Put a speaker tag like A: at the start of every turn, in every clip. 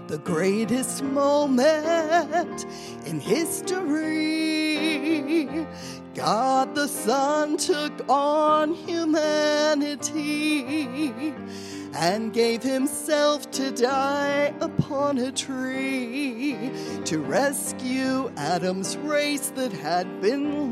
A: the greatest moment in history. God the Son took on humanity and gave himself to die upon a tree to rescue Adam's race that had been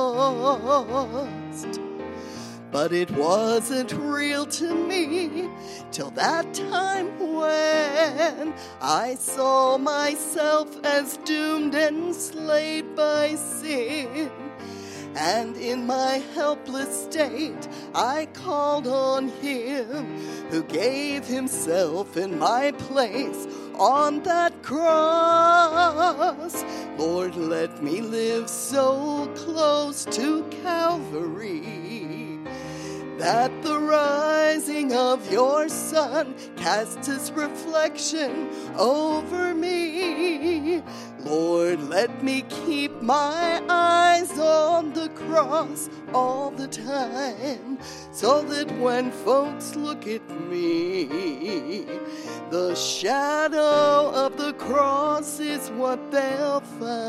A: lost. But it wasn't real to me till that time when I saw myself as doomed and slayed by sin. And in my helpless state, I called on him who gave himself in my place on that cross. Lord, let me live so close to Calvary that the rising of your sun casts its reflection over me. Lord, let me keep my eyes on the cross all the time, so that when folks look at me, the shadow of the cross is what they'll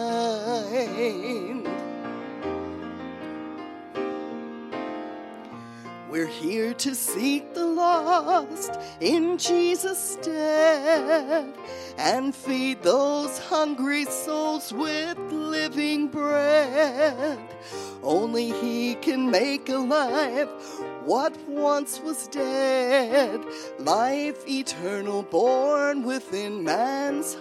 A: find. We're here to seek the lost in Jesus' stead and feed those hungry souls with living bread. Only he can make alive what once was dead, life eternal born within man's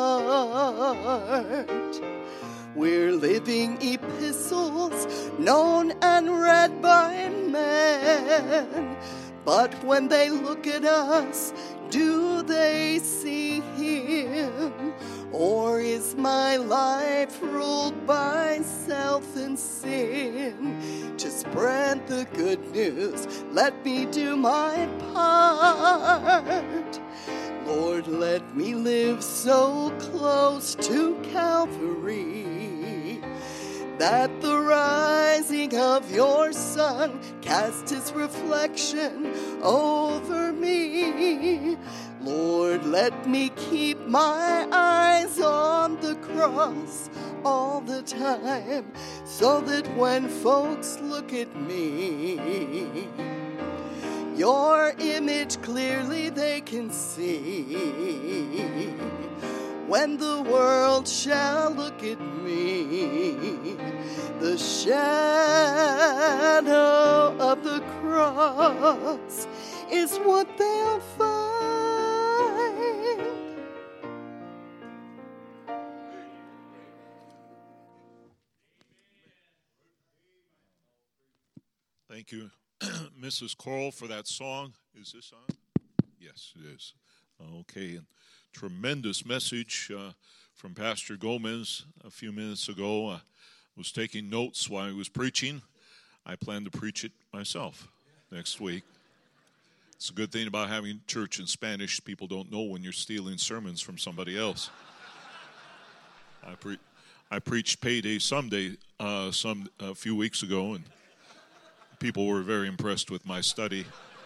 A: heart. We're living epistles known and read by men. But when they look at us, do they see him? Or is my life ruled by self and sin? To spread the good news, let me do my part. Lord, let me live so close to Calvary that the rising of your sun casts its reflection over me. Lord, let me keep my eyes on the cross all the time, so that when folks look at me, your image clearly they can see. When the world shall look at me, the shadow of the cross is what they'll find.
B: Thank you, Mrs. Coral, for that song. Is this on? Yes, it is. Okay, and tremendous message from Pastor Gomez a few minutes ago. I was taking notes while he was preaching. I plan to preach it myself next week. It's a good thing about having church in Spanish. People don't know when you're stealing sermons from somebody else. I preached Payday Someday a few weeks ago, and people were very impressed with my study.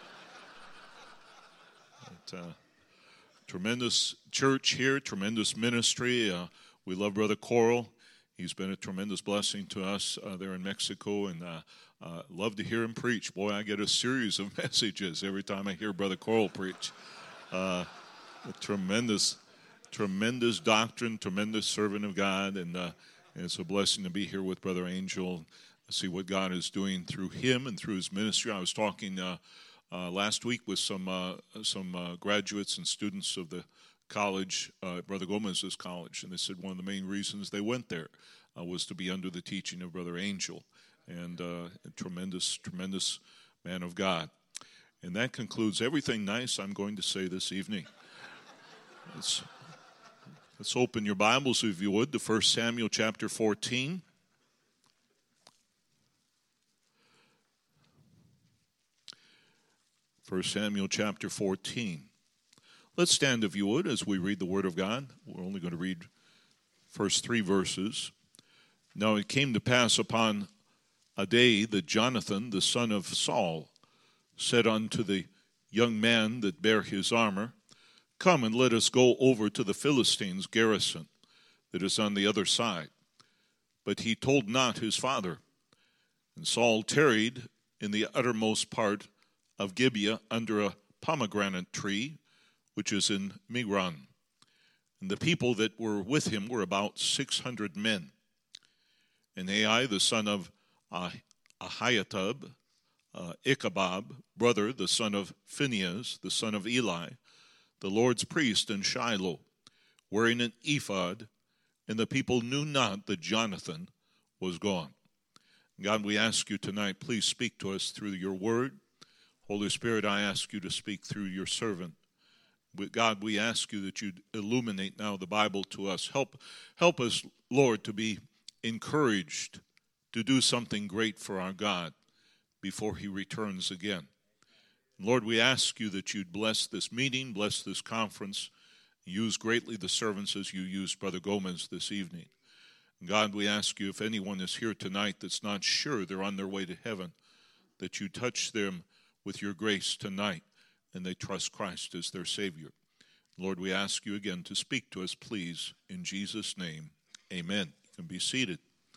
B: Tremendous church here, tremendous ministry. We love Brother Coral. He's been a tremendous blessing to us there in Mexico, and love to hear him preach. Boy, I get a series of messages every time I hear Brother Coral preach. Tremendous doctrine, tremendous servant of God, and it's a blessing to be here with Brother Angel, see what God is doing through him and through his ministry. I was talking last week with some graduates and students of the college, Brother Gomez's college, and they said one of the main reasons they went there was to be under the teaching of Brother Angel, and a tremendous man of God. And that concludes everything nice I'm going to say this evening. Let's open your Bibles, if you would, to 1 Samuel chapter 14. 1 Samuel chapter 14. Let's stand, if you would, as we read the Word of God. We're only going to read first 3 verses. Now it came to pass upon a day that Jonathan, the son of Saul, said unto the young man that bare his armor, "Come and let us go over to the Philistines' garrison that is on the other side." But he told not his father. And Saul tarried in the uttermost part of Gibeah under a pomegranate tree, which is in Migron. And the people that were with him were about 600 men. And Ai, the son of Ahiatub, Ichabod, brother, the son of Phinehas, the son of Eli, the Lord's priest in Shiloh, wearing an ephod, and the people knew not that Jonathan was gone. God, we ask you tonight, please speak to us through your word. Holy Spirit, I ask you to speak through your servant. God, we ask you that you'd illuminate now the Bible to us. Help us, Lord, to be encouraged to do something great for our God before he returns again. Lord, we ask you that you'd bless this meeting, bless this conference, use greatly the servants as you used Brother Gomez this evening. God, we ask you, if anyone is here tonight that's not sure they're on their way to heaven, that you touch them with your grace tonight and they trust Christ as their Savior. Lord, we ask you again to speak to us, please, in Jesus' name. Amen. You can be seated.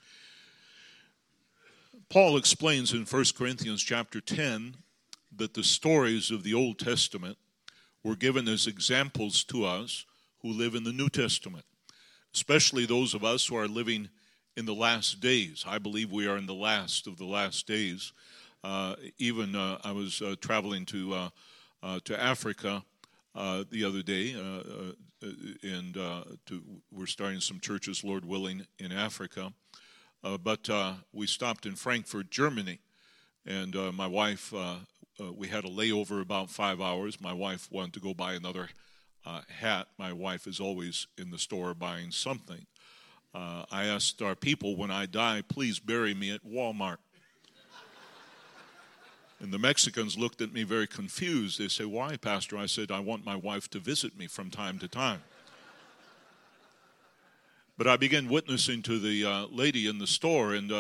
B: Paul explains in 1 Corinthians chapter 10 that the stories of the Old Testament were given as examples to us who live in the New Testament, especially those of us who are living in the last days. I believe we are in the last of the last days. I was traveling to Africa the other day, and we're starting some churches, Lord willing, in Africa. But we stopped in Frankfurt, Germany, and my wife, we had a layover about 5 hours. My wife wanted to go buy another hat. My wife is always in the store buying something. I asked our people, when I die, please bury me at Walmart. And the Mexicans looked at me very confused. They say, "Why, Pastor?" I said, "I want my wife to visit me from time to time." But I began witnessing to the lady in the store, and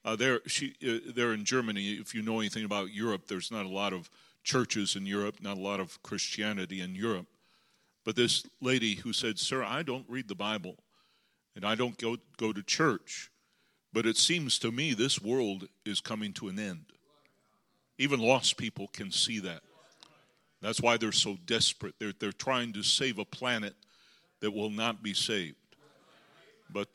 B: they're in Germany. If you know anything about Europe, there's not a lot of churches in Europe, not a lot of Christianity in Europe. But this lady who said, "Sir, I don't read the Bible, and I don't go to church, but it seems to me this world is coming to an end." Even lost people can see that. That's why they're so desperate. They're trying to save a planet that will not be saved. But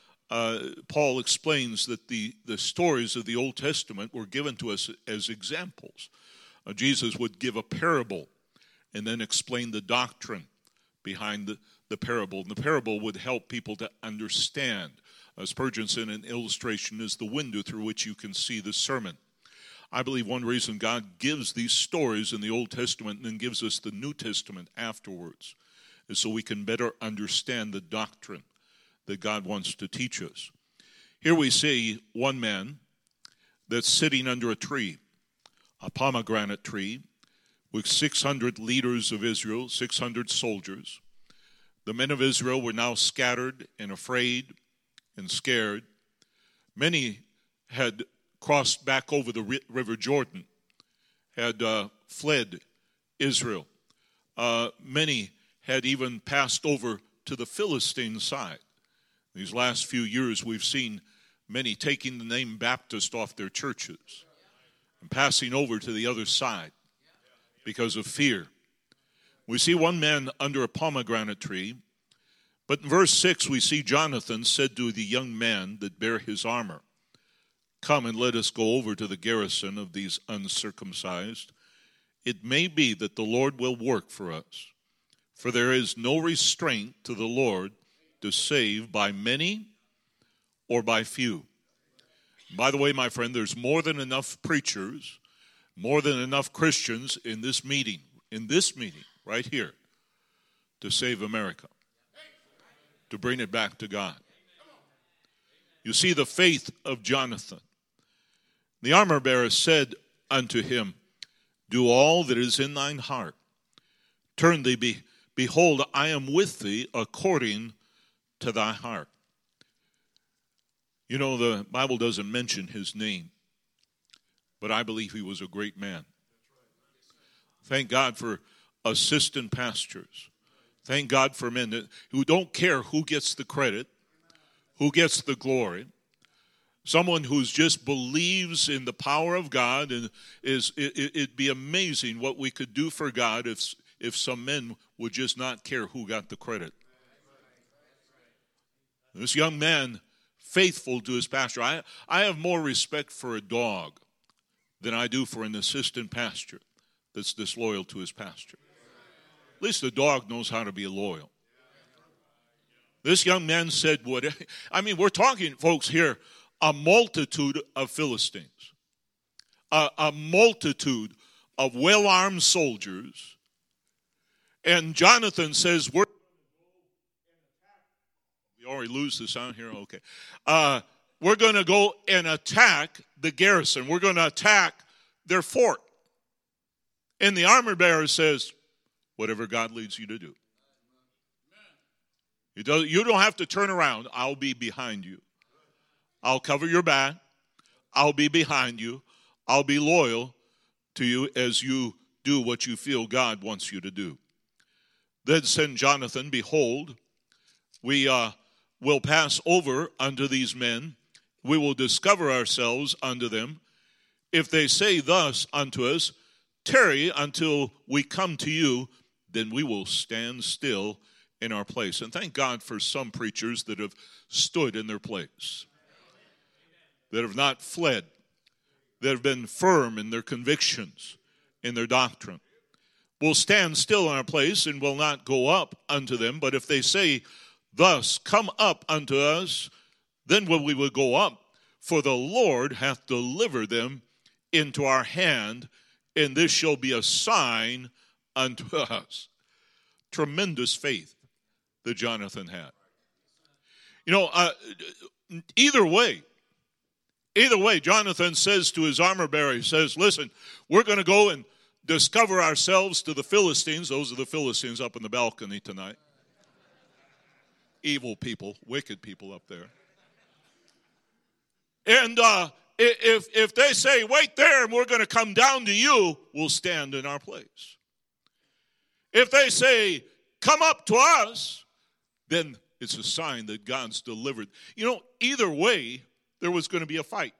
B: Paul explains that the stories of the Old Testament were given to us as examples. Jesus would give a parable and then explain the doctrine behind the parable. And the parable would help people to understand. Spurgeon said an illustration is the window through which you can see the sermon. I believe one reason God gives these stories in the Old Testament and then gives us the New Testament afterwards is so we can better understand the doctrine that God wants to teach us. Here we see one man that's sitting under a tree, a pomegranate tree, with 600 leaders of Israel, 600 soldiers. The men of Israel were now scattered and afraid and scared. Many had crossed back over the river Jordan, had fled Israel. Many had even passed over to the Philistine side. These last few years, we've seen many taking the name Baptist off their churches and passing over to the other side because of fear. We see one man under a pomegranate tree, but in verse 6 we see Jonathan said to the young man that bare his armor, "Come and let us go over to the garrison of these uncircumcised. It may be that the Lord will work for us. For there is no restraint to the Lord to save by many or by few." By the way, my friend, there's more than enough preachers, more than enough Christians in this meeting right here, to save America, to bring it back to God. You see the faith of Jonathan. The armor bearer said unto him, "Do all that is in thine heart. Turn thee, behold, I am with thee according to thy heart." You know, the Bible doesn't mention his name, but I believe he was a great man. Thank God for assistant pastors Thank God for men who don't care who gets the credit, who gets the glory. Someone who just believes in the power of God, and it'd be amazing what we could do for God if some men would just not care who got the credit. This young man, faithful to his pastor. I have more respect for a dog than I do for an assistant pastor that's disloyal to his pastor. At least the dog knows how to be loyal. This young man said what, we're talking, folks, here, a multitude of Philistines, a multitude of well-armed soldiers. And Jonathan says, we already lose the sound here? Okay. We're going to go and attack the garrison. We're going to attack their fort. And the armor bearer says, whatever God leads you to do. You don't have to turn around. I'll be behind you. I'll cover your back. I'll be behind you. I'll be loyal to you as you do what you feel God wants you to do. Then said Jonathan, behold, we will pass over unto these men. We will discover ourselves unto them. If they say thus unto us, tarry until we come to you, then we will stand still in our place. And thank God for some preachers that have stood in their place, that have not fled, that have been firm in their convictions, in their doctrine. We'll stand still in our place and will not go up unto them. But if they say, thus, come up unto us, then we will go up, for the Lord hath delivered them into our hand, and this shall be a sign unto us. Tremendous faith that Jonathan had. Either way, Jonathan says to his armor bearer, he says, listen, we're going to go and discover ourselves to the Philistines. Those are the Philistines up in the balcony tonight. Evil people, wicked people up there. And if they say, wait there and we're going to come down to you, we'll stand in our place. If they say, come up to us, then it's a sign that God's delivered. Either way, there was going to be a fight.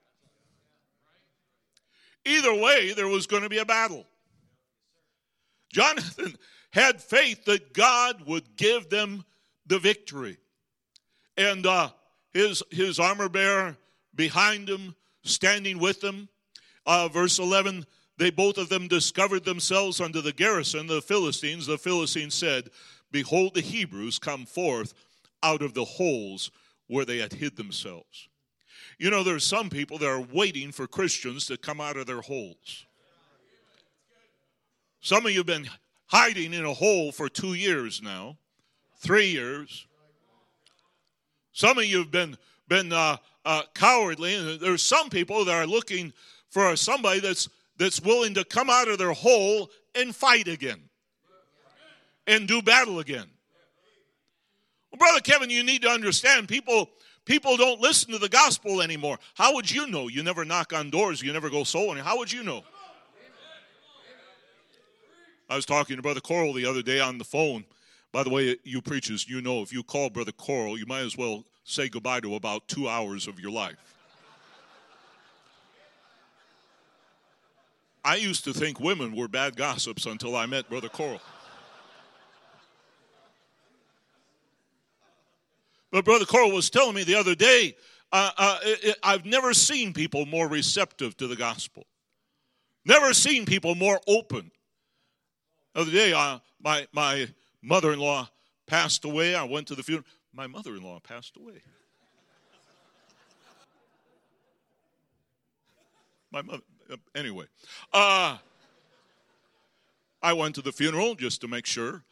B: Either way, there was going to be a battle. Jonathan had faith that God would give them the victory. And his armor bearer behind him, standing with them. Verse 11, they both of them discovered themselves unto the garrison, the Philistines. The Philistines said, behold, the Hebrews come forth out of the holes where they had hid themselves. There's some people that are waiting for Christians to come out of their holes. Some of you have been hiding in a hole for 2 years now, 3 years. Some of you have been cowardly, and there's some people that are looking for somebody that's willing to come out of their hole and fight again and do battle again. Well, Brother Kevin, you need to understand, people don't listen to the gospel anymore. How would you know? You never knock on doors. You never go soul winning. How would you know? I was talking to Brother Coral the other day on the phone. By the way, you preachers, if you call Brother Coral, you might as well say goodbye to about 2 hours of your life. I used to think women were bad gossips until I met Brother Coral. But Brother Coral was telling me the other day, I've never seen people more receptive to the gospel. Never seen people more open. The other day, my mother-in-law passed away. I went to the funeral. My mother-in-law passed away. Anyway. I went to the funeral just to make sure.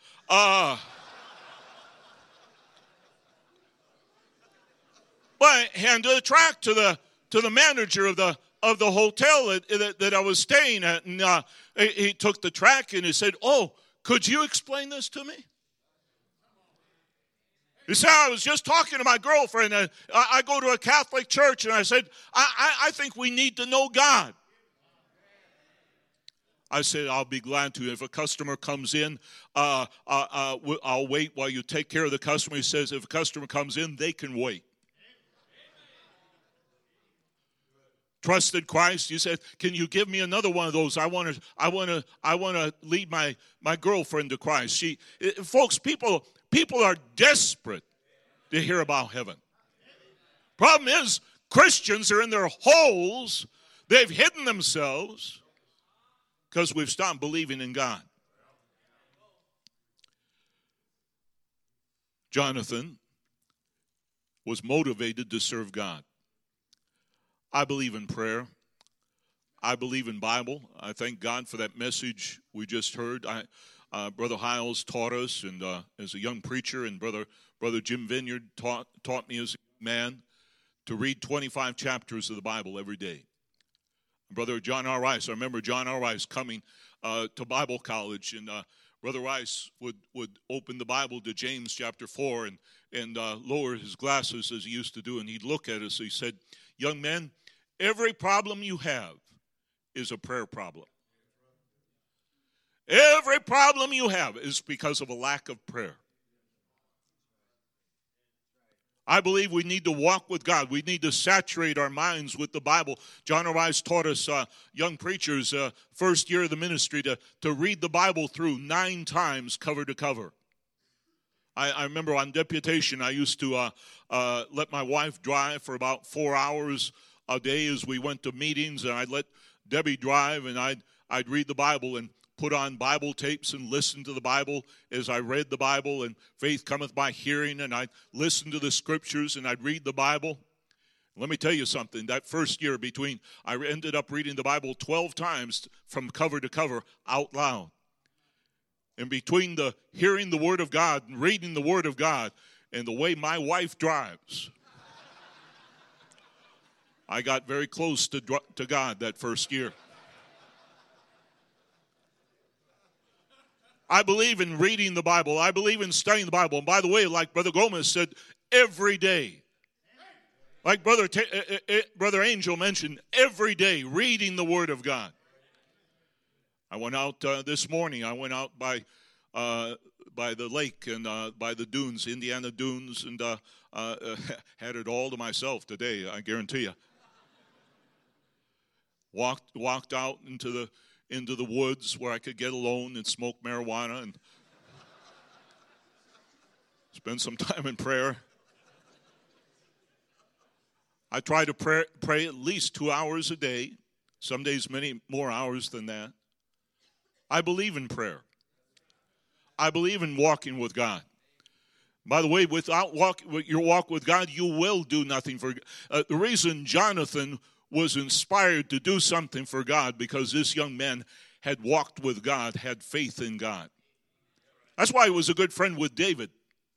B: But I handed a tract to the manager of the hotel that I was staying at, and he took the tract and he said, "Oh, could you explain this to me?" He said, "I was just talking to my girlfriend, and I go to a Catholic church, and I said, I think we need to know God." I said, I'll be glad to. If a customer comes in, I'll wait while you take care of the customer. He says, if a customer comes in, they can wait. Trusted Christ. You said, can you give me another one of those? I want to lead my girlfriend to Christ. Folks, people are desperate to hear about heaven. Problem is, Christians are in their holes. They've hidden themselves because we've stopped believing in God. Jonathan was motivated to serve God. I believe in prayer. I believe in Bible. I thank God for that message we just heard. Brother Hiles taught us, and as a young preacher, and Brother Jim Vineyard taught me as a man to read 25 chapters of the Bible every day. Brother John R. Rice, I remember John R. Rice coming to Bible college, and Brother Rice would open the Bible to James chapter 4 and lower his glasses as he used to do, and he'd look at us. He said, young men, every problem you have is a prayer problem. Every problem you have is because of a lack of prayer. I believe we need to walk with God. We need to saturate our minds with the Bible. John R. Rice taught us, young preachers, first year of the ministry, to read the Bible through 9 times cover to cover. I remember on deputation, I used to let my wife drive for about 4 hours a day as we went to meetings, and I'd let Debbie drive, and I'd read the Bible and put on Bible tapes and listen to the Bible as I read the Bible, and faith cometh by hearing, and I'd listen to the scriptures, and I'd read the Bible. Let me tell you something. That first year I ended up reading the Bible 12 times from cover to cover out loud. And between the hearing the Word of God and reading the Word of God and the way my wife drives, I got very close to God that first year. I believe in reading the Bible. I believe in studying the Bible. And by the way, like Brother Gomez said, every day. Like Brother Angel mentioned, every day reading the Word of God. I went out this morning. I went out by the lake and by the dunes, Indiana dunes, and had it all to myself today, I guarantee you. Walked out into the woods where I could get alone and smoke marijuana and spend some time in prayer. I try to pray at least 2 hours a day, some days many more hours than that. I believe in prayer. I believe in walking with God. By the way, without your walk with God, you will do nothing for God. The reason Jonathan was inspired to do something for God because this young man had walked with God, had faith in God. That's why he was a good friend with David.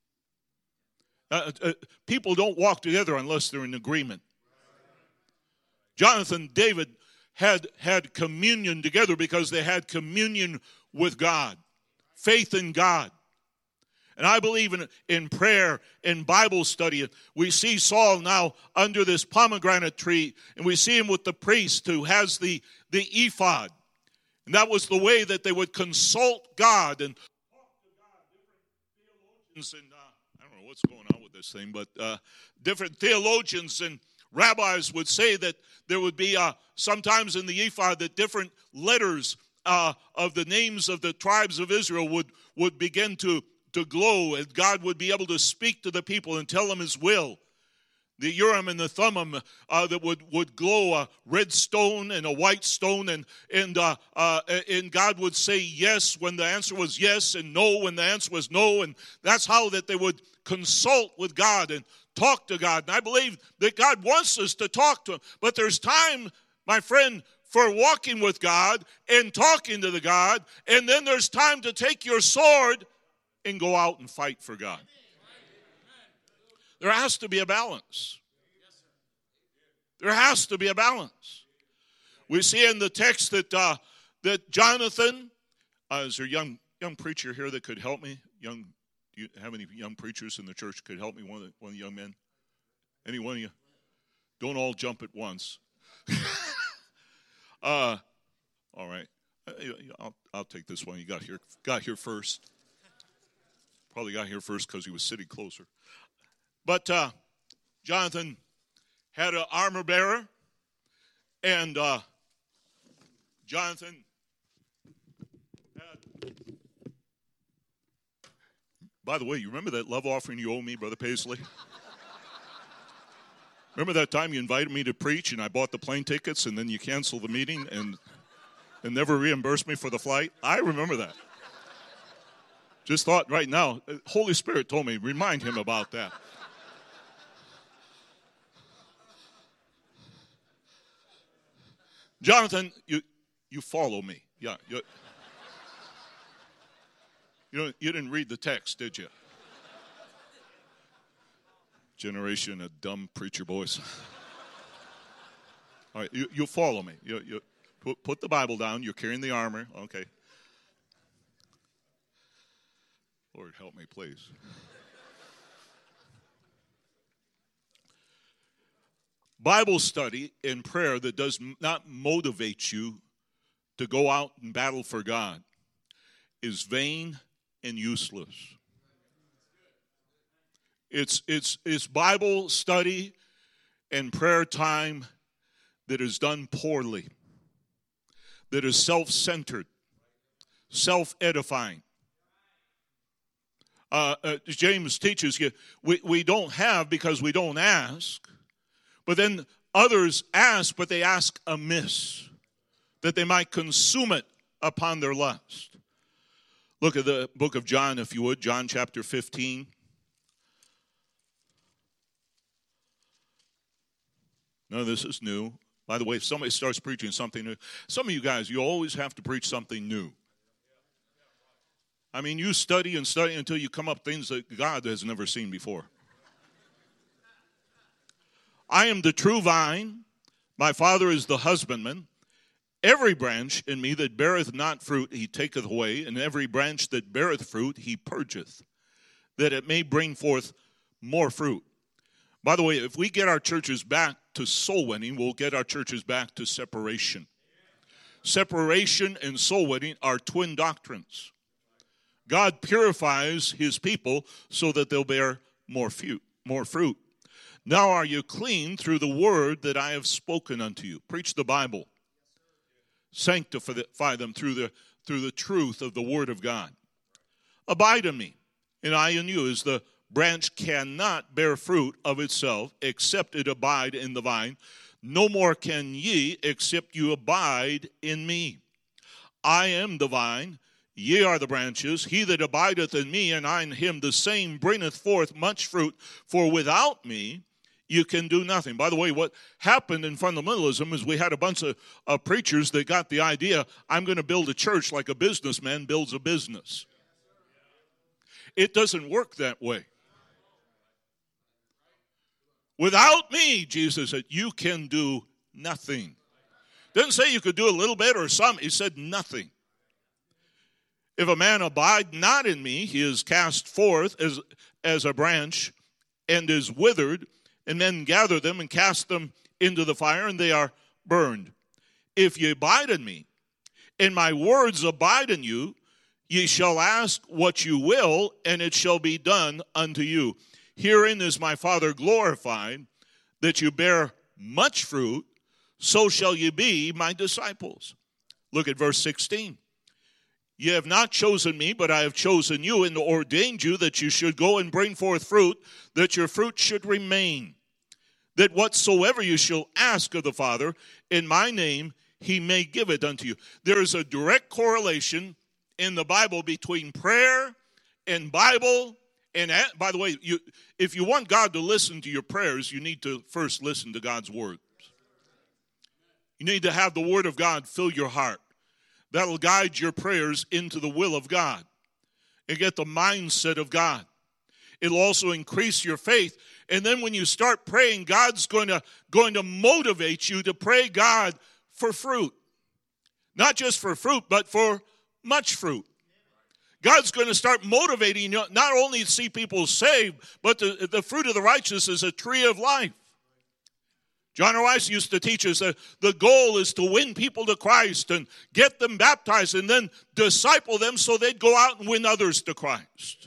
B: People don't walk together unless they're in agreement. Jonathan, David had communion together because they had communion with God, faith in God. And I believe in prayer, in Bible study. We see Saul now under this pomegranate tree, and we see him with the priest who has the ephod. And that was the way that they would consult God and talk to God. Different theologians and I don't know what's going on with this thing, but different theologians and rabbis would say that there would be sometimes in the ephod that different letters of the names of the tribes of Israel would begin to glow, and God would be able to speak to the people and tell them his will. The Urim and the Thummim that would glow, a red stone and a white stone, and God would say yes when the answer was yes, and no when the answer was no, and that's how that they would consult with God and talk to God. And I believe that God wants us to talk to him, but there's time, my friend, for walking with God and talking to the God, and then there's time to take your sword and go out and fight for God. There has to be a balance. There has to be a balance. We see in the text that Jonathan, is there a young preacher here that could help me? Do you have any young preachers in the church could help me? One of the young men? Any one of you? Don't all jump at once. All right. I'll take this one. You got here first. Probably got here first because he was sitting closer. But Jonathan had an armor bearer, and Jonathan had... By the way, you remember that love offering you owe me, Brother Paisley? Remember that time you invited me to preach and I bought the plane tickets and then you canceled the meeting and never reimbursed me for the flight? I remember that. Just thought right now, Holy Spirit told me, remind him about that. Jonathan, you follow me. Yeah. You didn't read the text, did you? Generation of dumb preacher boys. All right, you follow me. You put the Bible down. You're carrying the armor. Okay. Lord, help me, please. Bible study and prayer that does not motivate you to go out and battle for God is vain and useless. It's Bible study and prayer time that is done poorly, that is self-centered, self-edifying. James teaches you, we don't have because we don't ask, but then others ask, but they ask amiss, that they might consume it upon their lust. Look at the book of John, if you would, John chapter 15. None of this is new. By the way, if somebody starts preaching something new, some of you guys, you always have to preach something new. I mean, you study and study until you come up things that God has never seen before. I am the true vine. My Father is the husbandman. Every branch in me that beareth not fruit, he taketh away. And every branch that beareth fruit, he purgeth, that it may bring forth more fruit. By the way, if we get our churches back to soul winning, we'll get our churches back to separation. Separation and soul winning are twin doctrines. God purifies his people so that they'll bear more fruit. Now are you clean through the word that I have spoken unto you. Preach the Bible. Sanctify them through the truth of the word of God. Abide in me, and I in you, as the branch cannot bear fruit of itself, except it abide in the vine. No more can ye, except you abide in me. I am the vine, ye are the branches. He that abideth in me, and I in him, the same bringeth forth much fruit. For without me, you can do nothing. By the way, what happened in fundamentalism is we had a bunch of preachers that got the idea, I'm going to build a church like a businessman builds a business. It doesn't work that way. Without me, Jesus said, you can do nothing. Didn't say you could do a little bit or some. He said nothing. If a man abide not in me, he is cast forth as a branch and is withered, and men gather them and cast them into the fire, and they are burned. If ye abide in me, and my words abide in you, ye shall ask what you will, and it shall be done unto you. Herein is my Father glorified, that you bear much fruit, so shall ye be my disciples. Look at verse 16. Ye have not chosen me, but I have chosen you and ordained you that you should go and bring forth fruit, that your fruit should remain. That whatsoever you shall ask of the Father in my name, he may give it unto you. There is a direct correlation in the Bible between prayer and Bible. And by the way, if you want God to listen to your prayers, you need to first listen to God's words. You need to have the word of God fill your heart. That'll guide your prayers into the will of God and get the mindset of God. It'll also increase your faith. And then when you start praying, God's going to motivate you to pray God for fruit. Not just for fruit, but for much fruit. God's going to start motivating you not only to see people saved, but the fruit of the righteous is a tree of life. John Rice used to teach us that the goal is to win people to Christ and get them baptized and then disciple them so they'd go out and win others to Christ.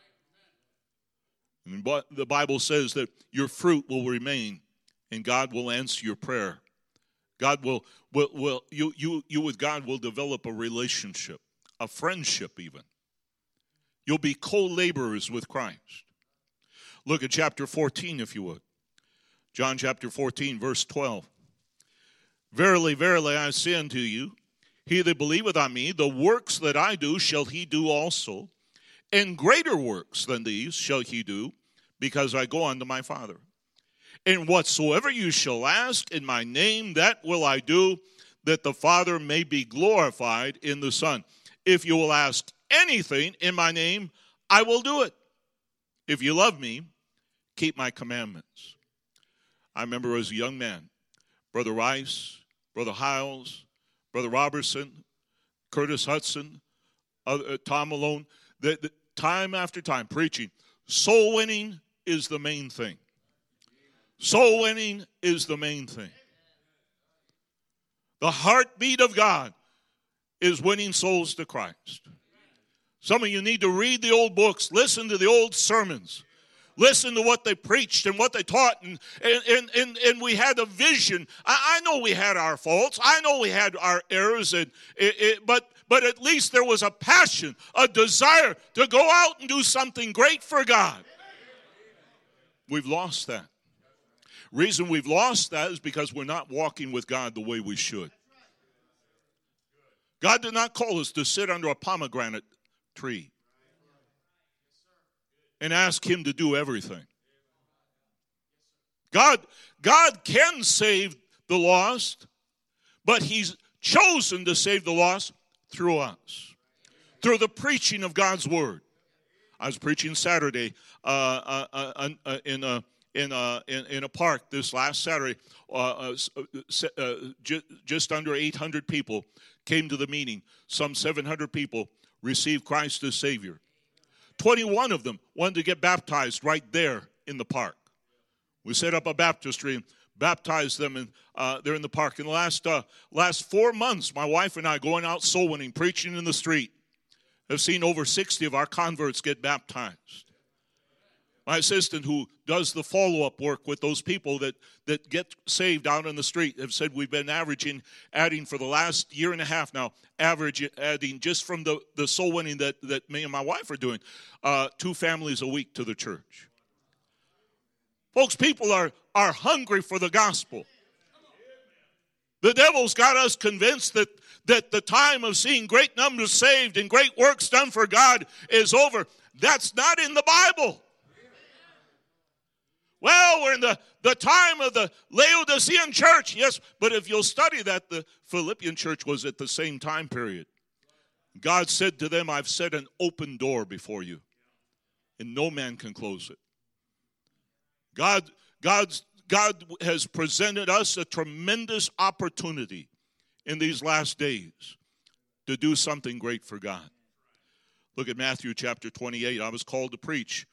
B: And the Bible says that your fruit will remain and God will answer your prayer. God you with God will develop a relationship, a friendship even. You'll be co-laborers with Christ. Look at chapter 14 if you would. John chapter 14, verse 12. Verily, verily, I say unto you, he that believeth on me, the works that I do shall he do also, and greater works than these shall he do, because I go unto my Father. And whatsoever you shall ask in my name, that will I do, that the Father may be glorified in the Son. If you will ask anything in my name, I will do it. If you love me, keep my commandments. I remember as a young man, Brother Rice, Brother Hiles, Brother Robertson, Curtis Hudson, Tom Malone, the time after time preaching, soul winning is the main thing. Soul winning is the main thing. The heartbeat of God is winning souls to Christ. Some of you need to read the old books, listen to the old sermons. Listen to what they preached and what they taught, and we had a vision. I know we had our faults. I know we had our errors, but at least there was a passion, a desire to go out and do something great for God. We've lost that. Reason we've lost that is because we're not walking with God the way we should. God did not call us to sit under a pomegranate tree and ask him to do everything. God can save the lost, but he's chosen to save the lost through us, through the preaching of God's word. I was preaching Saturday in a park this last Saturday. Just under 800 people came to the meeting. Some 700 people received Christ as Savior. 21 of them wanted to get baptized right there in the park. We set up a baptistry and baptized them, and they're in the park. In the last 4 months, my wife and I going out soul winning, preaching in the street, have seen over 60 of our converts get baptized. My assistant, who does the follow-up work with those people that get saved out on the street, have said we've been adding for the last year and a half now, adding just from the soul winning that me and my wife are doing, 2 families a week to the church. Folks, people are hungry for the gospel. The devil's got us convinced that the time of seeing great numbers saved and great works done for God is over. That's not in the Bible. Well, we're in the time of the Laodicean church. Yes, but if you'll study that, the Philippian church was at the same time period. God said to them, I've set an open door before you, and no man can close it. God has presented us a tremendous opportunity in these last days to do something great for God. Look at Matthew chapter 28. I was called to preach.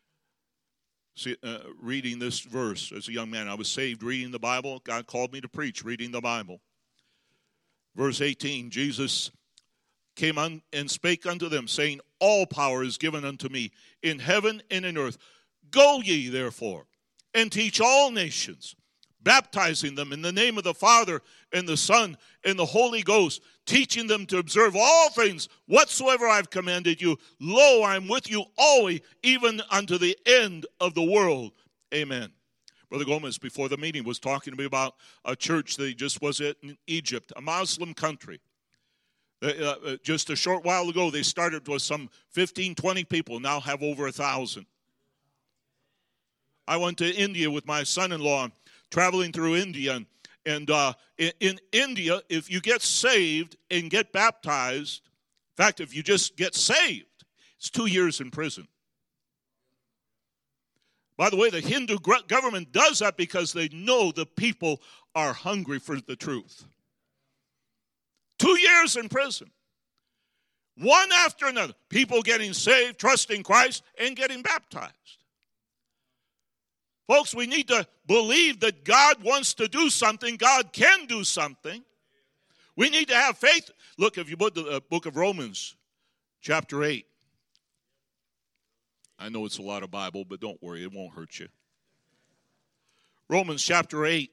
B: Reading this verse as a young man. I was saved reading the Bible. God called me to preach reading the Bible. Verse 18, Jesus came on and spake unto them, saying, all power is given unto me in heaven and in earth. Go ye therefore and teach all nations, baptizing them in the name of the Father and the Son and the Holy Ghost, teaching them to observe all things whatsoever I've commanded you. Lo, I'm with you always, even unto the end of the world. Amen. Brother Gomez, before the meeting, was talking to me about a church that he just was at in Egypt, a Muslim country. Just a short while ago, they started with some 15, 20 people, now have over 1,000. I went to India with my son-in-law, traveling through India, and in India, if you get saved and get baptized, in fact, if you just get saved, it's 2 years in prison. By the way, the Hindu government does that because they know the people are hungry for the truth. 2 years in prison. One after another. People getting saved, trusting Christ, and getting baptized. Folks, we need to believe that God wants to do something. God can do something. We need to have faith. Look, if you put the book of Romans, chapter 8. I know it's a lot of Bible, but don't worry, it won't hurt you. Romans chapter 8.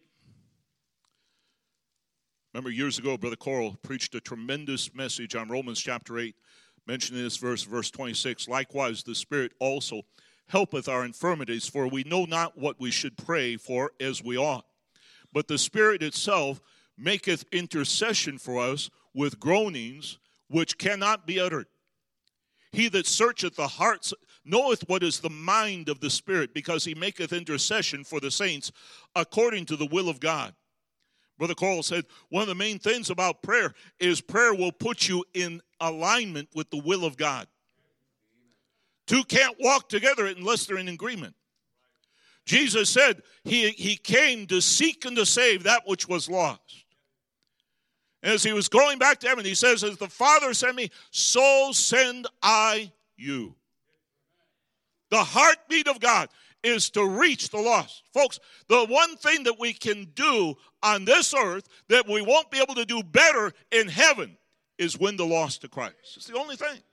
B: Remember years ago, Brother Coral preached a tremendous message on Romans chapter 8, mentioning this verse 26. Likewise, the Spirit also helpeth our infirmities, for we know not what we should pray for as we ought. But the Spirit itself maketh intercession for us with groanings which cannot be uttered. He that searcheth the hearts knoweth what is the mind of the Spirit, because he maketh intercession for the saints according to the will of God. Brother Coral said one of the main things about prayer is prayer will put you in alignment with the will of God. Two can't walk together unless they're in agreement. Jesus said he came to seek and to save that which was lost. As he was going back to heaven, he says, as the Father sent me, so send I you. The heartbeat of God is to reach the lost. Folks, the one thing that we can do on this earth that we won't be able to do better in heaven is win the lost to Christ. It's the only thing.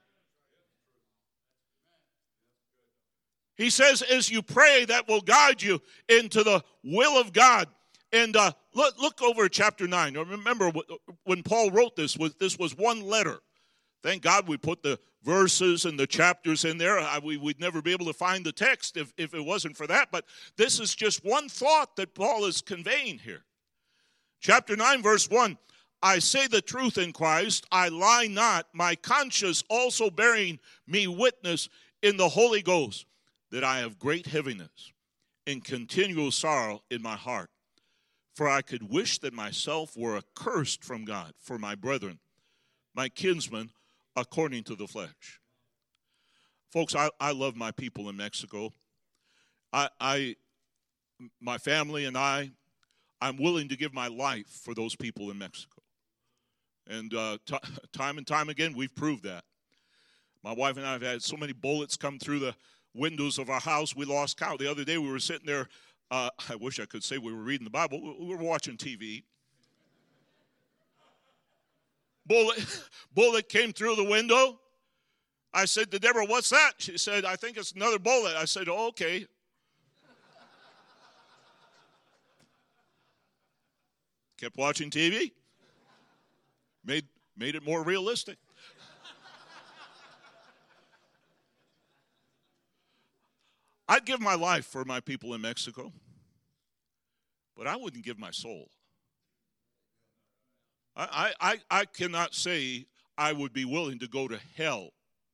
B: He says, as you pray, that will guide you into the will of God. And look over at chapter 9. Remember, when Paul wrote this was one letter. Thank God we put the verses and the chapters in there. We'd never be able to find the text if it wasn't for that. But this is just one thought that Paul is conveying here. Chapter 9, verse 1. I say the truth in Christ, I lie not, my conscience also bearing me witness in the Holy Ghost, that I have great heaviness and continual sorrow in my heart. For I could wish that myself were accursed from God for my brethren, my kinsmen, according to the flesh. Folks, I love my people in Mexico. My family and I'm willing to give my life for those people in Mexico. And time and time again, we've proved that. My wife and I have had so many bullets come through the windows of our house, we lost count. The other day we were sitting there, I wish I could say we were reading the Bible. We were watching TV. Bullet came through the window. I said to Deborah, what's that? She said, I think it's another bullet. I said, oh, okay. Kept watching TV. Made it more realistic. I'd give my life for my people in Mexico, but I wouldn't give my soul. I cannot say I would be willing to go to hell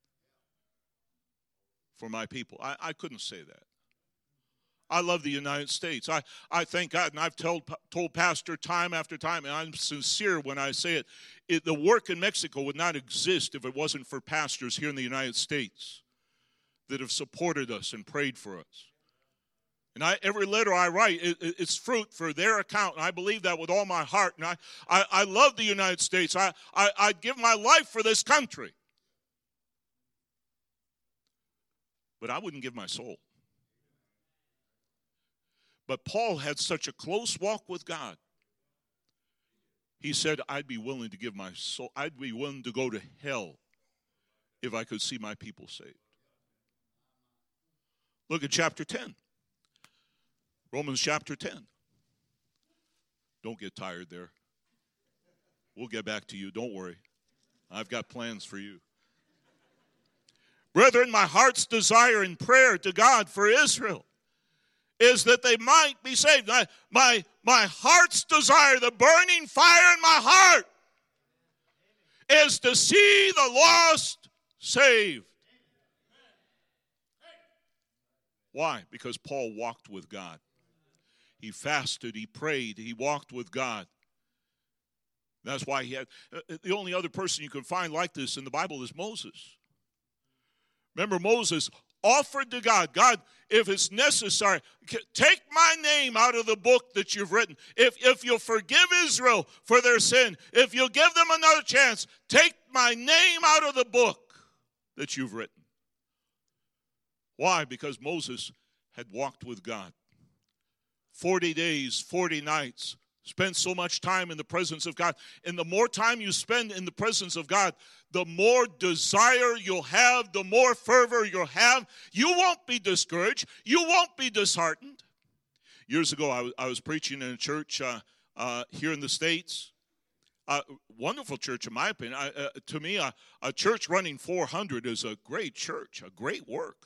B: for my people. I couldn't say that. I love the United States. I thank God, and I've told Pastor time after time, and I'm sincere when I say it, the work in Mexico would not exist if it wasn't for pastors here in the United States that have supported us and prayed for us. And every letter I write, it's fruit for their account, and I believe that with all my heart. And I love the United States. I'd give my life for this country. But I wouldn't give my soul. But Paul had such a close walk with God. He said, I'd be willing to give my soul. I'd be willing to go to hell if I could see my people saved. Look at chapter 10. Romans chapter 10. Don't get tired there. We'll get back to you. Don't worry. I've got plans for you. Brethren, my heart's desire in prayer to God for Israel is that they might be saved. My heart's desire, the burning fire in my heart, is to see the lost saved. Why? Because Paul walked with God. He fasted, he prayed, he walked with God. That's why he had, the only other person you can find like this in the Bible is Moses. Remember, Moses offered to God, God, if it's necessary, take my name out of the book that you've written. If you'll forgive Israel for their sin, if you'll give them another chance, take my name out of the book that you've written. Why? Because Moses had walked with God. 40 days, 40 nights. Spend so much time in the presence of God. And the more time you spend in the presence of God, the more desire you'll have, the more fervor you'll have. You won't be discouraged. You won't be disheartened. Years ago, I was preaching in a church here in the States. Wonderful church, in my opinion. To me, a church running 400 is a great church, a great work.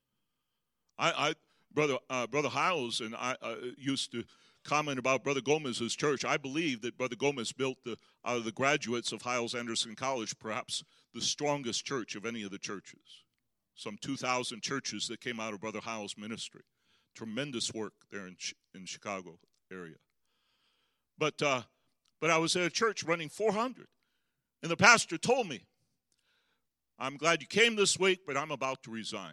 B: Brother Hiles and I used to comment about Brother Gomez's church. I believe that Brother Gomez built out of the graduates of Hiles Anderson College, perhaps the strongest church of any of the churches. Some 2,000 churches that came out of Brother Hiles' ministry. Tremendous work there in Chicago area. But I was at a church running 400, and the pastor told me, "I'm glad you came this week, but I'm about to resign."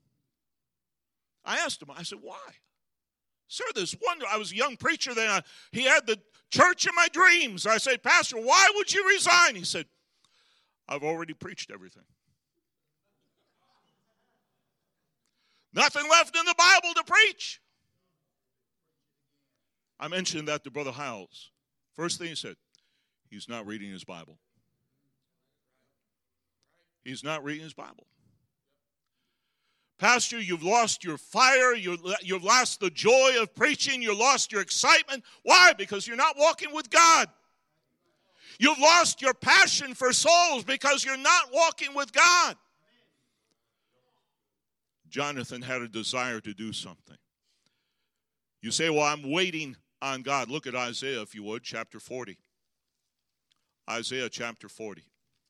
B: I asked him, I said, "Why?" "Sir, this wonder." I was a young preacher then. He had the church in my dreams. I said, "Pastor, why would you resign?" He said, "I've already preached everything. Nothing left in the Bible to preach." I mentioned that to Brother Hiles. First thing he said, he's not reading his Bible. He's not reading his Bible. "Pastor, you've lost your fire. You've lost the joy of preaching. You lost your excitement." Why? Because you're not walking with God. You've lost your passion for souls because you're not walking with God. Jonathan had a desire to do something. You say, "Well, I'm waiting on God." Look at Isaiah, if you would, chapter 40. Isaiah chapter 40.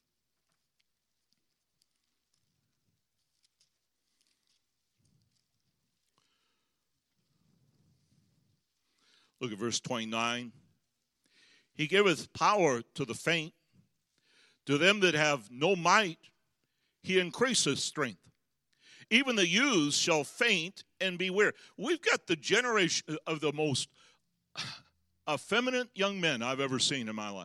B: Look at verse 29. "He giveth power to the faint. To them that have no might, he increaseth strength. Even the youths shall faint and be weary." We've got the generation of the most effeminate young men I've ever seen in my life.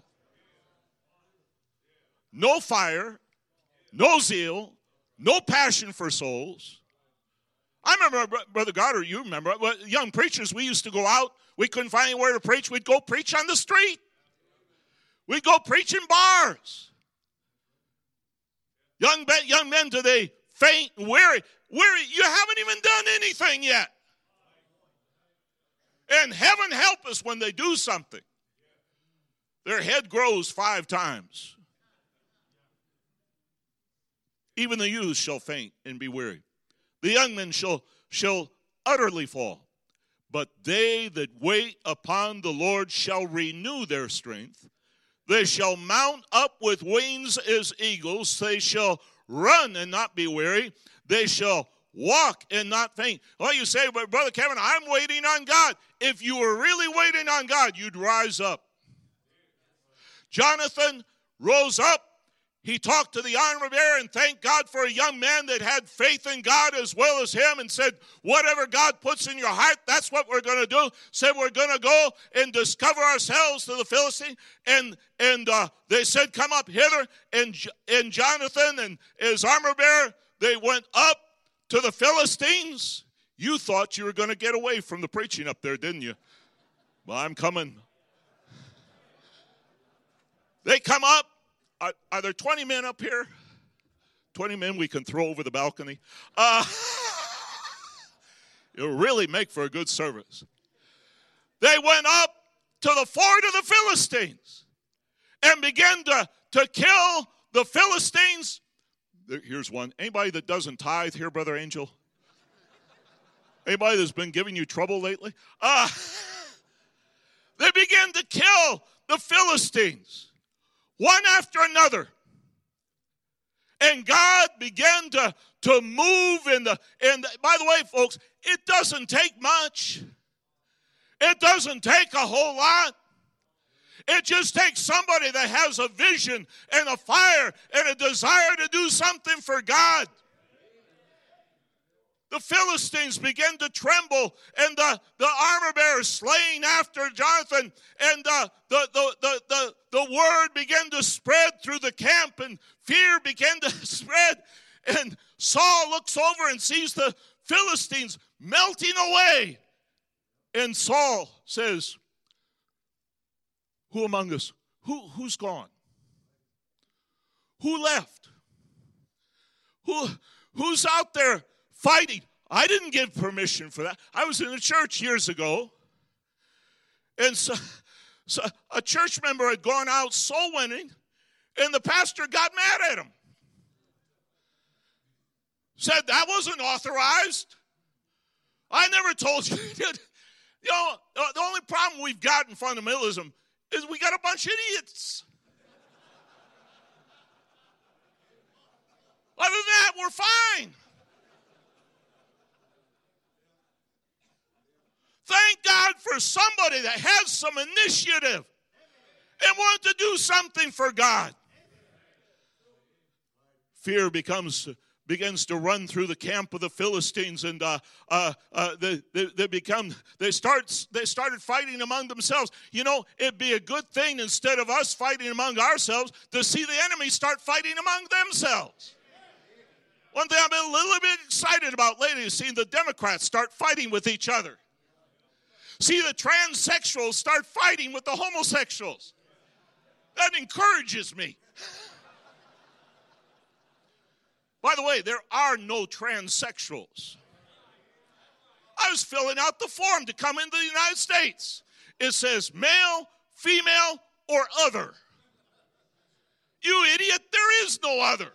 B: No fire, no zeal, no passion for souls. I remember, Brother Goddard, you remember, young preachers, we used to go out. We couldn't find anywhere to preach. We'd go preach on the street. We'd go preach in bars. Young men today faint and weary. You haven't even done anything yet. And heaven help us when they do something. Their head grows 5 times. Even the youth shall faint and be weary. The young men shall utterly fall. But they that wait upon the Lord shall renew their strength. They shall mount up with wings as eagles. They shall run and not be weary. They shall walk and not faint. Well, you say, "But Brother Kevin, I'm waiting on God." If you were really waiting on God, you'd rise up. Jonathan rose up. He talked to the armor bearer and thanked God for a young man that had faith in God as well as him, and said, "Whatever God puts in your heart, that's what we're going to do." Said, "We're going to go and discover ourselves to the Philistine." And they said, "Come up hither." And Jonathan and his armor bearer, they went up to the Philistines. You thought you were going to get away from the preaching up there, didn't you? Well, I'm coming. They come up. Are there 20 men up here? 20 men we can throw over the balcony? It'll really make for a good service. They went up to the fort of the Philistines and began to kill the Philistines. Here's one. Anybody that doesn't tithe here, Brother Angel? Anybody that's been giving you trouble lately? They began to kill the Philistines, one after another. And God began to move and by the way, folks, it doesn't take much. It doesn't take a whole lot. It just takes somebody that has a vision and a fire and a desire to do something for God. The Philistines began to tremble, and the armor bearers slaying after Jonathan, and the word began to spread through the camp, and fear began to spread. And Saul looks over and sees the Philistines melting away And Saul says, who among us? Who's gone? Who left? Who's out there fighting? I didn't give permission for that. I was in a church years ago, and so a church member had gone out soul winning, and the pastor got mad at him. Said, that wasn't authorized. I never told you. You know, the only problem we've got in fundamentalism is we got a bunch of idiots. Other than that, we're fine. Thank God for somebody that has some initiative and wants to do something for God. Fear begins to run through the camp of the Philistines, and they started fighting among themselves. You know, it'd be a good thing instead of us fighting among ourselves to see the enemy start fighting among themselves. One thing I've been a little bit excited about lately is seeing the Democrats start fighting with each other. See the transsexuals start fighting with the homosexuals. That encourages me. By the way, there are no transsexuals. I was filling out the form to come into the United States. It says male, female, or other. You idiot, there is no other.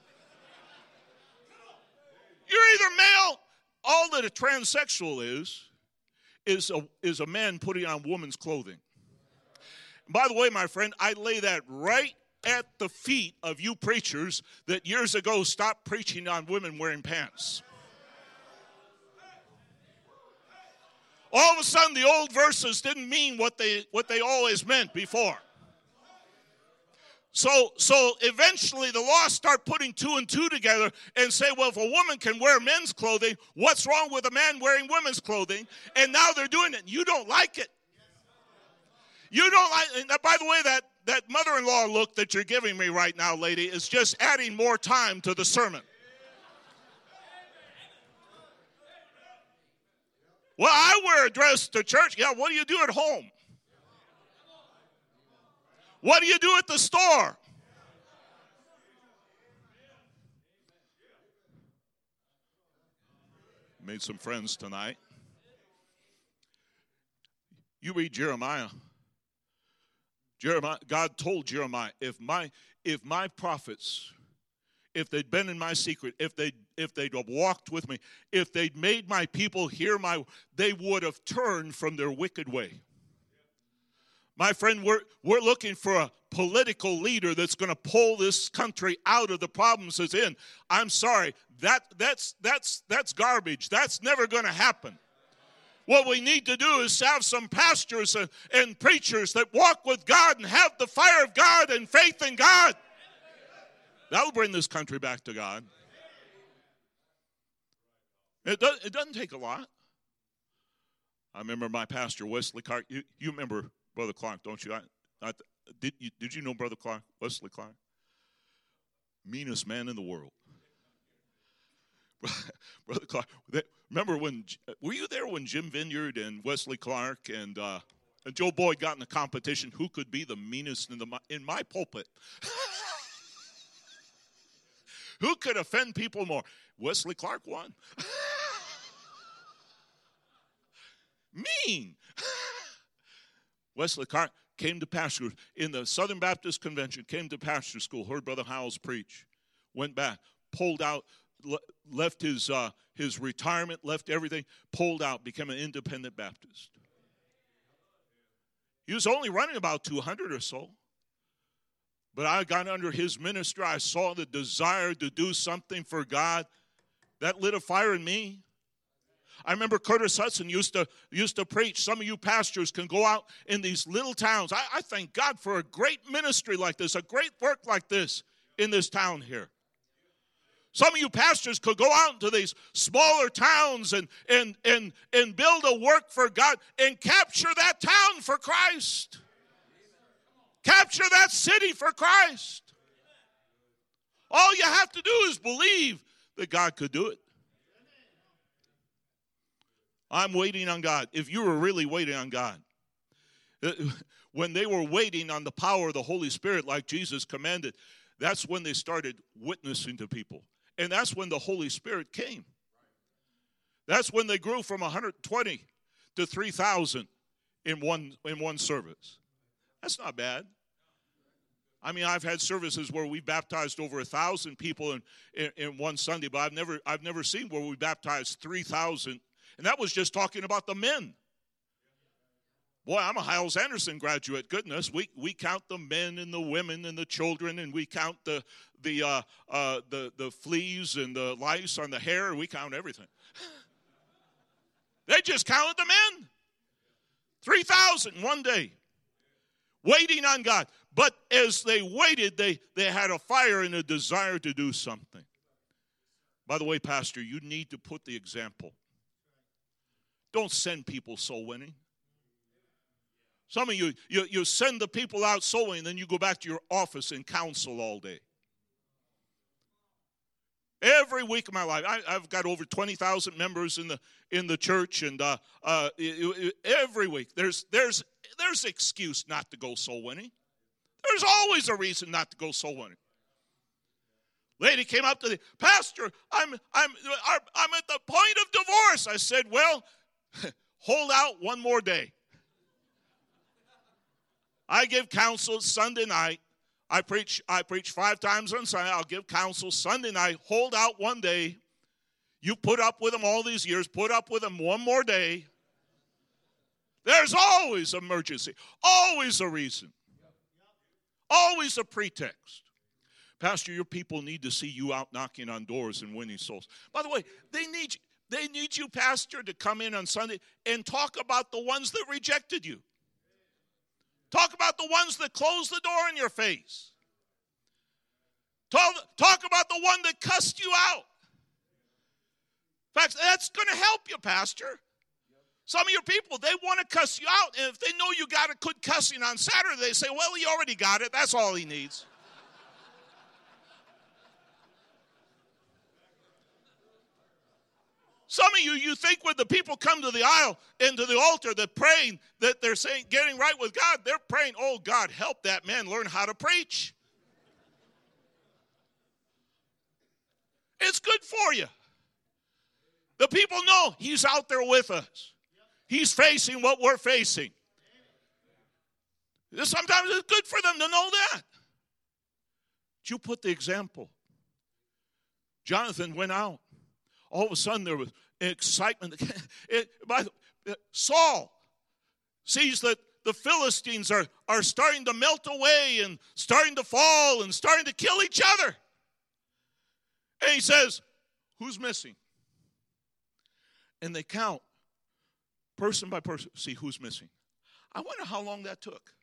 B: You're either male. All that a transsexual is a man putting on woman's clothing. And by the way, my friend, I lay that right at the feet of you preachers that years ago stopped preaching on women wearing pants. All of a sudden, the old verses didn't mean what they always meant before. So eventually the law start putting two and two together and say, well, if a woman can wear men's clothing, what's wrong with a man wearing women's clothing? And now they're doing it. You don't like it. You don't like it. By the way, that mother-in-law look that you're giving me right now, lady, is just adding more time to the sermon. Well, I wear a dress to church. Yeah, what do you do at home? What do you do at the store? Made some friends tonight. You read Jeremiah. God told Jeremiah, if my prophets, if they'd been in my secret, if they'd have walked with me, if they'd made my people hear they would have turned from their wicked way. My friend, we're looking for a political leader that's going to pull this country out of the problems it's in. I'm sorry, that's garbage. That's never going to happen. What we need to do is have some pastors and preachers that walk with God and have the fire of God and faith in God. That'll bring this country back to God. It doesn't take a lot. I remember my pastor, Wesley Clark. You remember Brother Clark, don't you? Did you know Brother Clark, Wesley Clark? Meanest man in the world. Brother Clark, remember were you there when Jim Vineyard and Wesley Clark and Joe Boyd got in a competition who could be the meanest in my pulpit? Who could offend people more? Wesley Clark won. Mean. Wesley Clark came to pastor in the Southern Baptist Convention, came to pastor school, heard Brother Howells preach, went back, pulled out, left his retirement, left everything, pulled out, became an independent Baptist. He was only running about 200 or so. But I got under his ministry. I saw the desire to do something for God. That lit a fire in me. I remember Curtis Hudson used to preach. Some of you pastors can go out in these little towns. I thank God for a great ministry like this, a great work like this in this town here. Some of you pastors could go out into these smaller towns and build a work for God and capture that town for Christ. Capture that city for Christ. All you have to do is believe that God could do it. I'm waiting on God. If you were really waiting on God, when they were waiting on the power of the Holy Spirit like Jesus commanded, that's when they started witnessing to people. And that's when the Holy Spirit came. That's when they grew from 120 to 3,000 in one service. That's not bad. I mean, I've had services where we baptized over 1,000 people in one Sunday, but I've never seen where we baptized 3,000, and that was just talking about the men. Boy, I'm a Hyles-Anderson graduate. Goodness, we count the men and the women and the children, and we count the fleas and the lice on the hair, and we count everything. They just counted the men. 3,000 one day, waiting on God. But as they waited, they had a fire and a desire to do something. By the way, Pastor, you need to put the example. Don't send people soul winning. Some of you send the people out soul winning, then you go back to your office and counsel all day. Every week of my life, I've got over 20,000 members in the church, and every week there's excuse not to go soul winning. There's always a reason not to go soul winning. Lady came up to me, Pastor, I'm at the point of divorce. I said, well, hold out one more day. I give counsel Sunday night. I preach 5 times on Sunday. I'll give counsel Sunday night. Hold out one day. You put up with them all these years. Put up with them one more day. There's always an emergency. Always a reason. Always a pretext. Pastor, your people need to see you out knocking on doors and winning souls. By the way, they need you, Pastor, to come in on Sunday and talk about the ones that rejected you. Talk about the ones that closed the door in your face. Talk about the one that cussed you out. In fact, that's going to help you, Pastor. Some of your people, they want to cuss you out, and if they know you got a good cussing on Saturday, they say, well, he already got it. That's all he needs. Some of you think when the people come to the aisle and to the altar, that praying, that they're saying, getting right with God, they're praying, oh, God, help that man learn how to preach. It's good for you. The people know he's out there with us. He's facing what we're facing. Sometimes it's good for them to know that. But you put the example. Jonathan went out. All of a sudden there was excitement. Saul sees that the Philistines are starting to melt away and starting to fall and starting to kill each other. And he says, who's missing? And they count person by person, see who's missing. I wonder how long that took.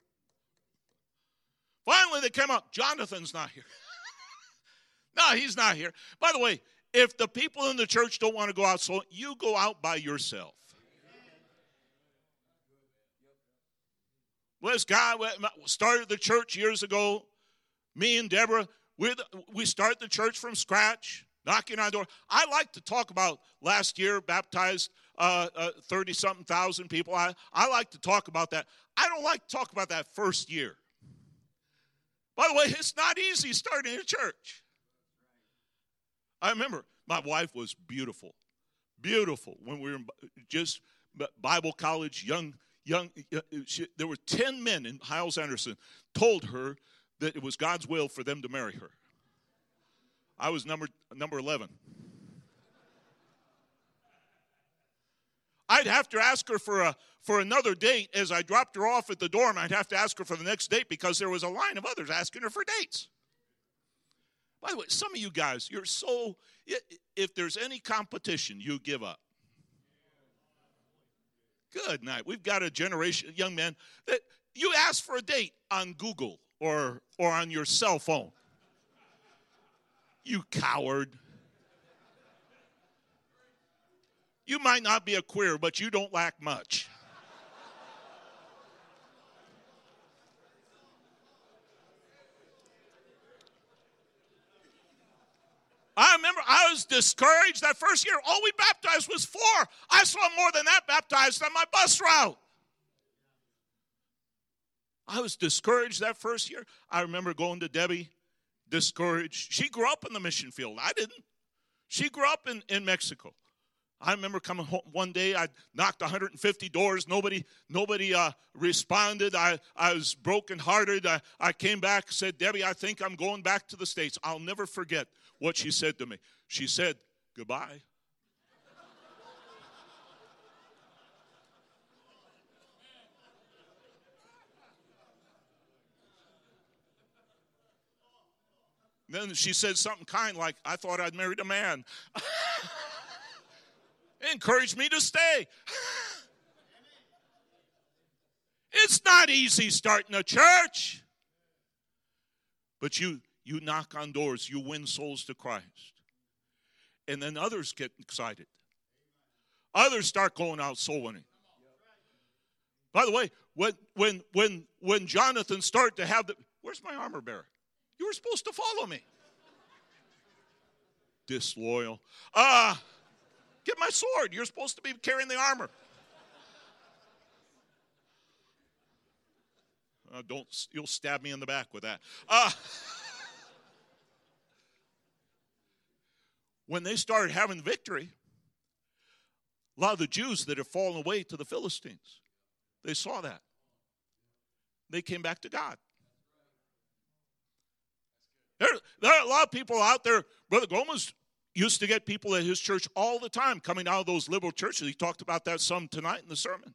B: Finally they came out, Jonathan's not here. No, he's not here. By the way, if the people in the church don't want to go out, so you go out by yourself. Well, this guy started the church years ago. Me and Deborah, we started the church from scratch, knocking on the door. I like to talk about last year, baptized 30-something thousand people. I like to talk about that. I don't like to talk about that first year. By the way, it's not easy starting a church. I remember my wife was beautiful when we were in just Bible college, young. There were 10 men in Hyles-Anderson told her that it was God's will for them to marry her. I was number 11. I'd have to ask her for another date as I dropped her off at the dorm. I'd have to ask her for the next date because there was a line of others asking her for dates. By the way, some of you guys, you're so, if there's any competition, you give up. Good night. We've got a generation, young men, that you ask for a date on Google or on your cell phone. You coward. You might not be a queer, but you don't lack much. I was discouraged that first year. All we baptized was 4. I saw more than that baptized on my bus route. I was discouraged that first year. I remember going to Debbie, discouraged. She grew up in the mission field. I didn't. She grew up in Mexico. I remember coming home one day. I knocked 150 doors. Nobody responded. I was brokenhearted. I came back, said, Debbie, I think I'm going back to the States. I'll never forget what she said to me. She said, goodbye. Then she said something kind like, I thought I'd married a man. It encouraged me to stay. It's not easy starting a church. But you knock on doors. You win souls to Christ. And then others get excited. Others start going out soul winning. By the way, when Jonathan started to have where's my armor bearer? You were supposed to follow me. Disloyal. Get my sword. You're supposed to be carrying the armor. You'll stab me in the back with that. When they started having victory, a lot of the Jews that had fallen away to the Philistines, they saw that. They came back to God. There are a lot of people out there. Brother Gomez used to get people at his church all the time coming out of those liberal churches. He talked about that some tonight in the sermon.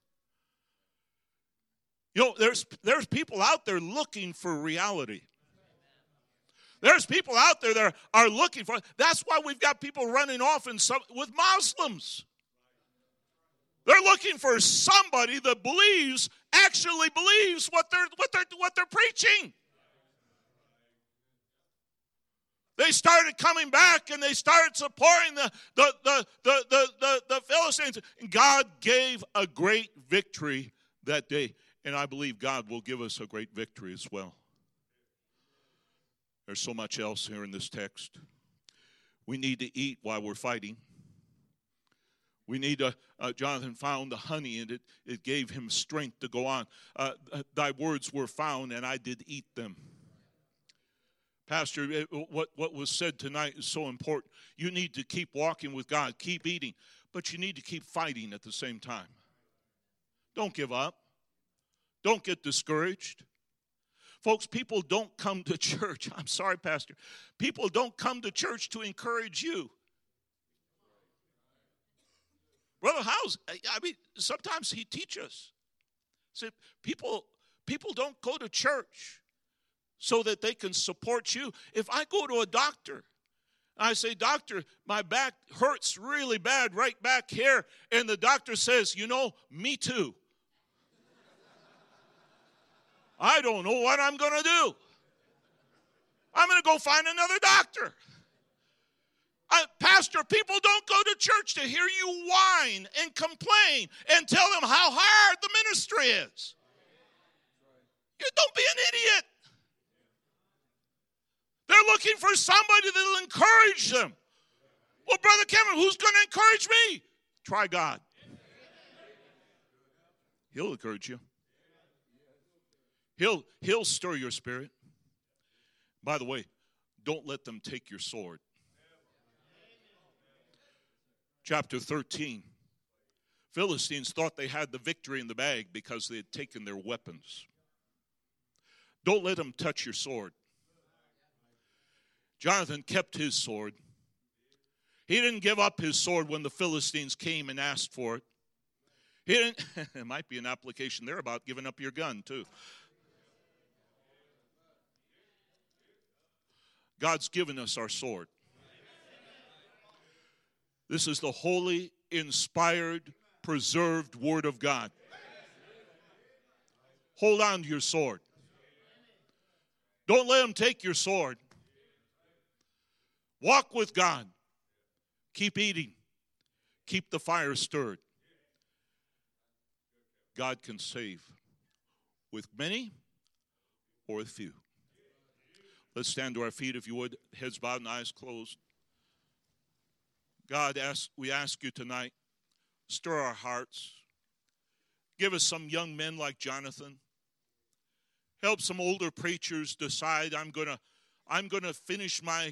B: You know, there's people out there looking for reality. There's people out there that are looking for. That's why we've got people running off with Muslims. They're looking for somebody that actually believes what they're preaching. They started coming back and they started supporting the Philistines. And God gave a great victory that day. And I believe God will give us a great victory as well. There's so much else here in this text. We need to eat while we're fighting. We need Jonathan found the honey and it gave him strength to go on. Thy words were found and I did eat them. Pastor, what was said tonight is so important. You need to keep walking with God, keep eating, but you need to keep fighting at the same time. Don't give up. Don't get discouraged. Folks, people don't come to church. I'm sorry, Pastor. People don't come to church to encourage you. Brother Howes, sometimes he teaches us. See, people don't go to church so that they can support you. If I go to a doctor, I say, doctor, my back hurts really bad right back here. And the doctor says, me too. I don't know what I'm going to do. I'm going to go find another doctor. Pastor, people don't go to church to hear you whine and complain and tell them how hard the ministry is. You don't be an idiot. They're looking for somebody that will encourage them. Well, Brother Cameron, who's going to encourage me? Try God. He'll encourage you. He'll stir your spirit. By the way, don't let them take your sword. Chapter 13. Philistines thought they had the victory in the bag because they had taken their weapons. Don't let them touch your sword. Jonathan kept his sword. He didn't give up his sword when the Philistines came and asked for it. He didn't. It might be an application there about giving up your gun too. God's given us our sword. This is the holy, inspired, preserved Word of God. Hold on to your sword. Don't let them take your sword. Walk with God. Keep eating. Keep the fire stirred. God can save with many or with few. Let's stand to our feet, if you would, heads bowed and eyes closed. God, we ask you tonight, stir our hearts. Give us some young men like Jonathan. Help some older preachers decide I'm gonna finish my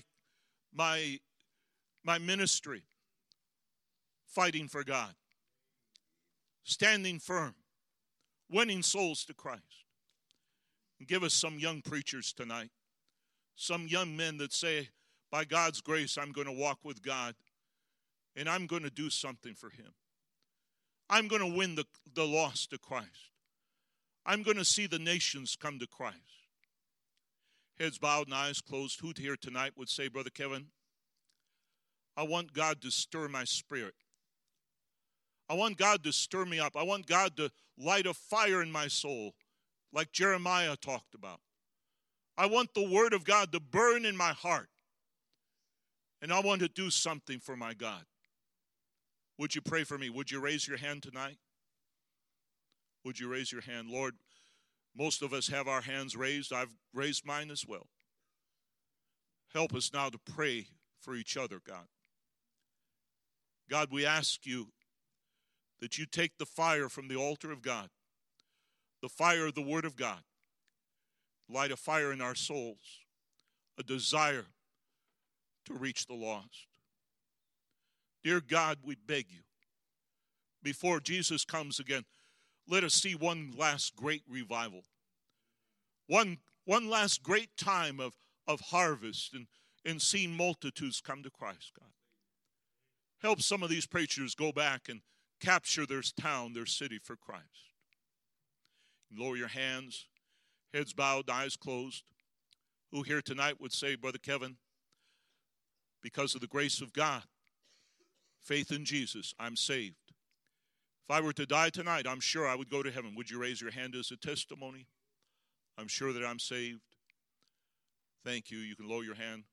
B: ministry fighting for God, standing firm, winning souls to Christ. And give us some young preachers tonight, some young men that say, by God's grace, I'm going to walk with God, and I'm going to do something for him. I'm going to win the lost to Christ. I'm going to see the nations come to Christ. Heads bowed and eyes closed. Who here tonight would say, Brother Kevin, I want God to stir my spirit. I want God to stir me up. I want God to light a fire in my soul, like Jeremiah talked about. I want the word of God to burn in my heart. And I want to do something for my God. Would you pray for me? Would you raise your hand tonight? Would you raise your hand? Lord, most of us have our hands raised. I've raised mine as well. Help us now to pray for each other, God. God, we ask you that you take the fire from the altar of God, the fire of the Word of God, light a fire in our souls, a desire to reach the lost. Dear God, we beg you, before Jesus comes again, let us see one last great revival, one last great time of harvest and seeing multitudes come to Christ, God. Help some of these preachers go back and capture their town, their city for Christ. Lower your hands, heads bowed, eyes closed. Who here tonight would say, Brother Kevin, because of the grace of God, faith in Jesus, I'm saved. If I were to die tonight, I'm sure I would go to heaven. Would you raise your hand as a testimony? I'm sure that I'm saved. Thank you. You can lower your hand.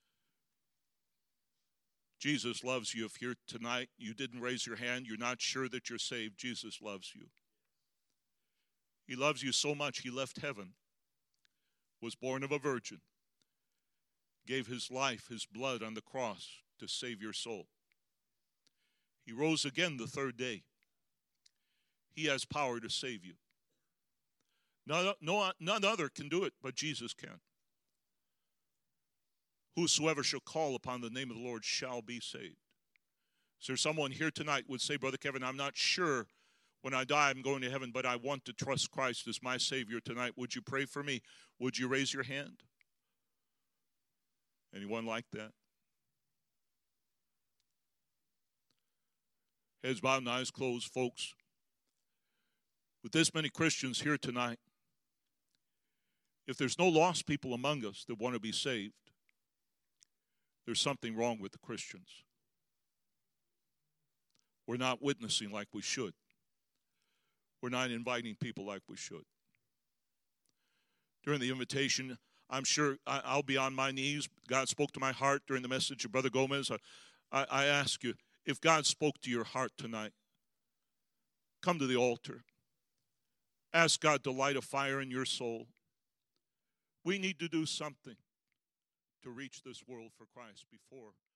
B: Jesus loves you. If here tonight you didn't raise your hand, you're not sure that you're saved, Jesus loves you. He loves you so much, he left heaven, was born of a virgin, gave his life, his blood on the cross to save your soul. He rose again the third day. He has power to save you. None other can do it, but Jesus can. Whosoever shall call upon the name of the Lord shall be saved. Is there someone here tonight would say, Brother Kevin, I'm not sure when I die I'm going to heaven, but I want to trust Christ as my Savior tonight. Would you pray for me? Would you raise your hand? Anyone like that? Heads bowed and eyes closed, folks. With this many Christians here tonight, if there's no lost people among us that want to be saved, there's something wrong with the Christians. We're not witnessing like we should. We're not inviting people like we should. During the invitation, I'm sure I'll be on my knees. God spoke to my heart during the message of Brother Gomez. I ask you, if God spoke to your heart tonight, come to the altar. Ask God to light a fire in your soul. We need to do something to reach this world for Christ before